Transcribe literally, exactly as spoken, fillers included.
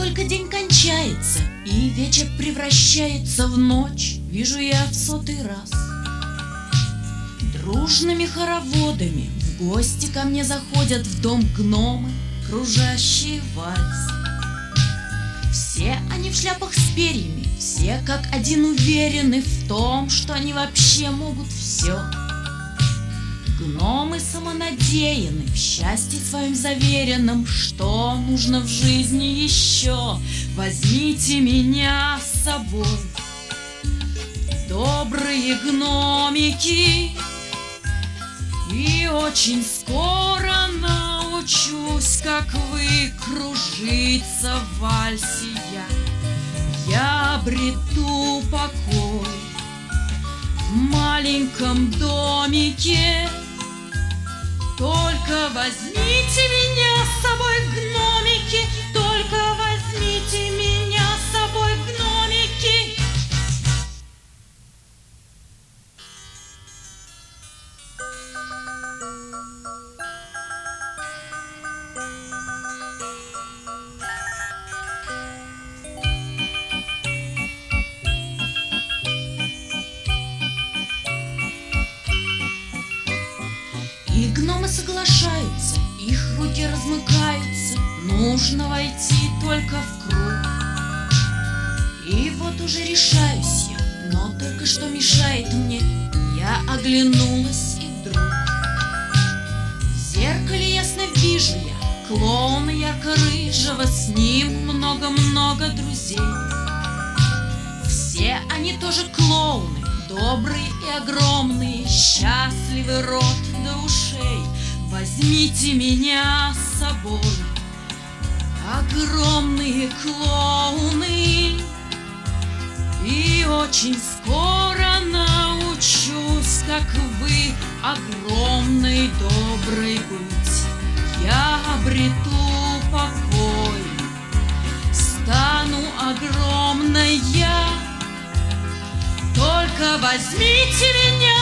только день кончается и вечер превращается в ночь, вижу я в сотый раз дружными хороводами в гости ко мне заходят в дом гномы, кружащие вальс. Все они в шляпах с перьями, все как один уверены в том, что они вообще могут все. Гномы самонадеяны, в счастье своем заверенном, что нужно в жизни еще. Возьмите меня с собой, добрые гномики, и очень скоро научусь, как вы кружиться в вальсе я. Я обрету покой в маленьком домике. Только возьмите меня с собой, гномики, только возьмите меня с собой, гномики. И гномы соглашаются, их руки размыкаются, нужно войти только в круг. И вот уже решаюсь я, но только что мешает мне. Я оглянулась, и вдруг в зеркале ясно вижу я клоуна ярко-рыжего, с ним много-много друзей. Все они тоже клоуны, добрые и огромные, счастливый рот до ушей. Возьмите меня с собой, огромные клоуны, и очень скоро научусь, как вы огромной доброй быть. Я обрету покой, стану огромной я. Только возьмите меня